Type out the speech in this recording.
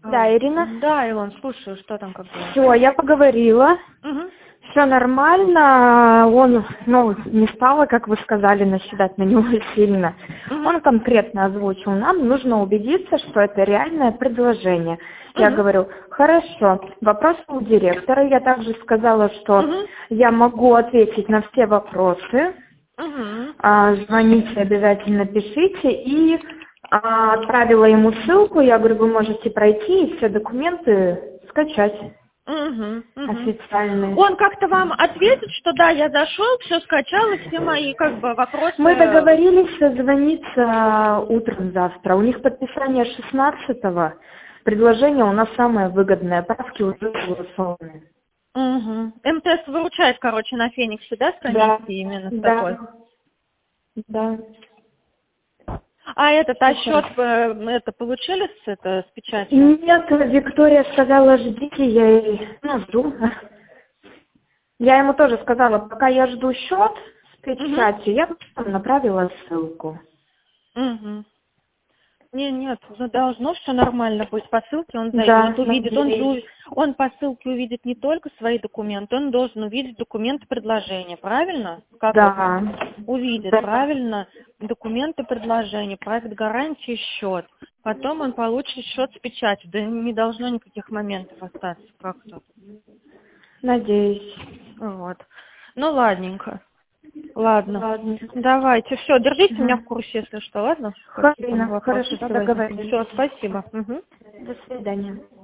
Да, Ирина. Да, Илон, слушаю, что там как бы. Все, я поговорила. Угу. Все нормально. Он, не стало, как вы сказали, наседать на него сильно. Он конкретно озвучил, нам нужно убедиться, что это реальное предложение. Я говорю, хорошо, вопрос у директора. Я также сказала, что я могу ответить на все вопросы. Звоните, обязательно пишите. И отправила ему ссылку. Я говорю, вы можете пройти и все документы скачать. Официальные. Он как-то вам ответит, что да, я зашел, все скачал, и все мои как бы вопросы... Мы договорились созвониться утром завтра. У них подписание 16-го. Предложение у нас самое выгодное. Правки уже согласованы. МТС выручает, короче, на Фениксе, да, с комиссией именно с такой? Да. А счет это получили с печатью? Нет, Виктория сказала, ждите, я ей жду. Я ему тоже сказала, пока я жду счет с печатью, я потом направила ссылку. Нет, должно все нормально быть. По ссылке он зайдет, увидит. Он по ссылке увидит не только свои документы, он должен увидеть документы предложения, правильно? Да. Увидит, правильно, документы предложения, проект гарантии, счет. Потом он получит счет с печатью. Да не должно никаких моментов остаться как-то. Надеюсь. Вот. Ну, ладненько. Ладно. Давайте. Все, держите меня в курсе, если что, ладно? Хорошо, договорились. Все, спасибо. До свидания.